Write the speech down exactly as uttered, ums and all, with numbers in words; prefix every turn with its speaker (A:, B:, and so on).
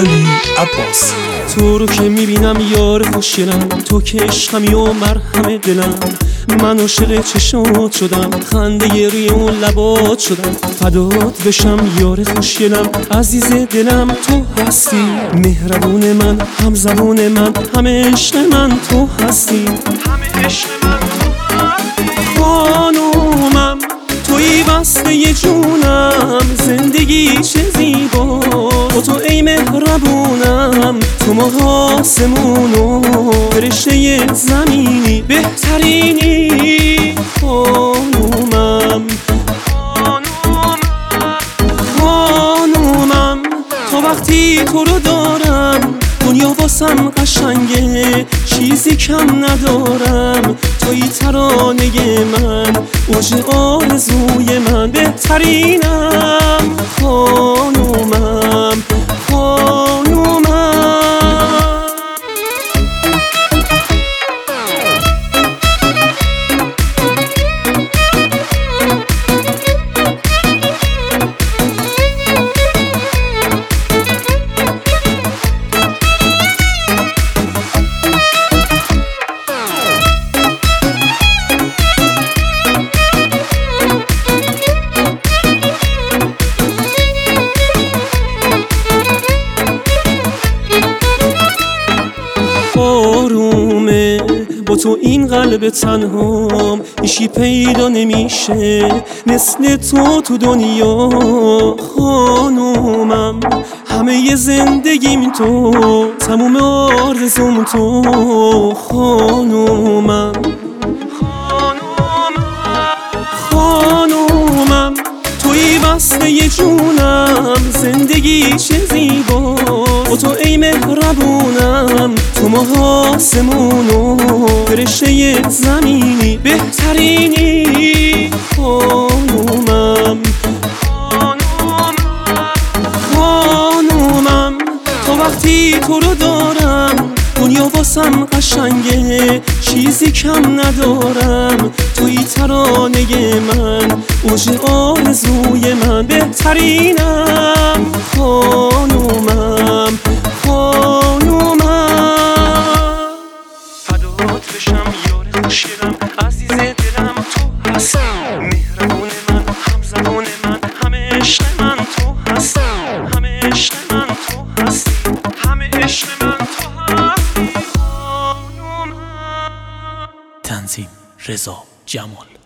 A: علی عباسی.
B: تو رو که میبینم یار خوشگلم، تو که عشقمی و مرهم دلم. من عاشق چشات شدم، خنده روی اون لبات شدم. فدات بشم یار خوشگلم، عزیز دلم تو هستی. مهربون من، هم زبون من، همه عشق من تو هستی. همه عشق من تو هستی. خانومم توی بسته جونم، زندگی چه زیبا با تو ای مهربونم. تو ماه آسمون و فرشته زمینی، بهترینی خانومم. خانومم تا وقتی تو رو دارم، دنیا واسم قشنگه، چیزی کم ندارم. توی ترانه من، اوج آرزوی من، بهترینم خانومم. خانومم آرومه با تو این قلب تنهام، ایشی پیدا نمیشه مثل تو تو دنیا. خانومم همه ی زندگیم تو، تموم آرزوم تو. خانومم خانومم توی بسته ی جونم، زندگی چه زیبا با تو ای مهربونم. تو ماه آسمون و فرشته زمینی، بهترینی خانومم. خانومم تا وقتی تو رو دارم، دنیا واسم قشنگه، چیزی کم ندارم. توی ترانه من، اوج آرزوی من، بهترینم خانومم. خانومم فدات بشم یار خوشگلم، عزیز دلم تو هستی. مهربون من، هم زبون من، همه عشق من تو هستی. همه عشق من تو هستی. همه عشق من تو هستی. خانومم.
A: تنظیم رضا جمال.